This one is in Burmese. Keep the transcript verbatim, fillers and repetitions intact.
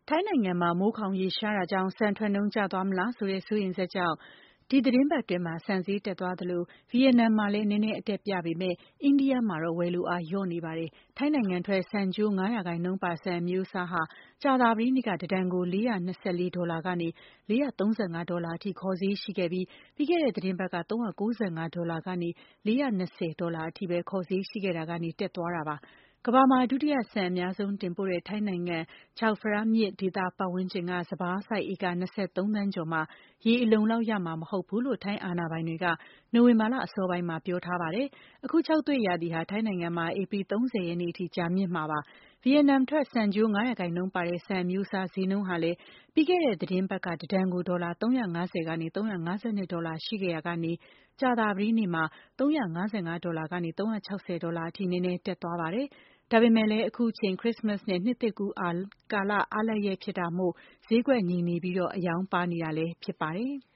ထိုင်းနိုင်ငံမှာမိုးခေါင်ရေရှားတာကြောင့်ဆန်ထွက်နှုန်းကျသွားမလားဆိုတဲ့စိုးရိမ်ချက်ကြောင့်ဒီသီတင်းပတ်အတွင်းမှာဆန်ဈေးတက်သွားသလိုဗီယက်နမ်မှာလည်းနည်းနည်းအတက်ပြပေမဲ့အိန္ဒိယမှာတော့ဝယ်လိုအားလျော့နေပါတယ်။ထိုင်းနိုင်ငံထွက်ဆန်ကျိုး၅ရာခိုင်နှုန်းပါဆန်အမျိုးအစားဟာကြာသပတေးနေ့ကတတန်ကို၄ရာ၂၄ဒေါ်လာကနေ၄ရာ၃၅ဒေါ်လာအထိခေါ်ဈေးရှိခဲ့ပြီးပြီးခဲ့တဲ့သီတင်းပတ်က၃ရာ၉၅ဒေါ်လာကနေ၄ရာ၂၀ဒေါ်လာအထိပဲခေါ်ဈေးရှိခဲ့တာကနေတက်သွားတာပါ။ကမ္ဘာမှာဒုတိယဆန်အများဆုံးတင်ပို့တဲ့ထိုင်းနိုင်ငံ Chao Phraya မြစ်ဒေသပတ်ဝန်းကျင်ကစပါးစိုက်ဧက၂၃သန်းကျော်မှာရေအလုံအလောက်ရမှာမဟုတ်ဘူးလို့ထိုင်းအာဏာပိုင်တွေကနိုဝင်ဘာလအစောပိုင်းမှာပြောထားပါတယ်။အခုခြောက်သွေ့ရာသီဟာထိုင်းနိုင်ငံမှာဧပြီ၃၀ရက်နေ့အထိကြာမြင့်မှာပါ။ဗီယက်နမ်ထွက်ဆန်ကျိုး၅ရာခိုင်နှုန်းပါတဲ့ဆန်အမျိုးအစားဈေးနှုန်းဟာလည်းပြီးခဲ့တဲ့သီတင်းပတ်ကတတန်ကိုဒေါ်လာ၃၅၀ကနေ၃၅၂ဒေါ်လာရှိခဲ့ရာကနေကြာသပတေးနေ့မှာ၃၅၅ဒေါ်လာကနေ၃၆၀ဒေါ်လာအထိနည်းနည်းတက်သွားပါတယ်။ဒါပေမဲ့လည်းအခုချိန်ခရစ္စမတ်နဲ့နှစ်သစ်ကူးကာလအားလပ်ရက်ဖြစ်တာမို့ဈေးကွက်ငြိမ်နေပြီးအရောင်းပါနေတာလည်းဖြစ်ပါတယ်။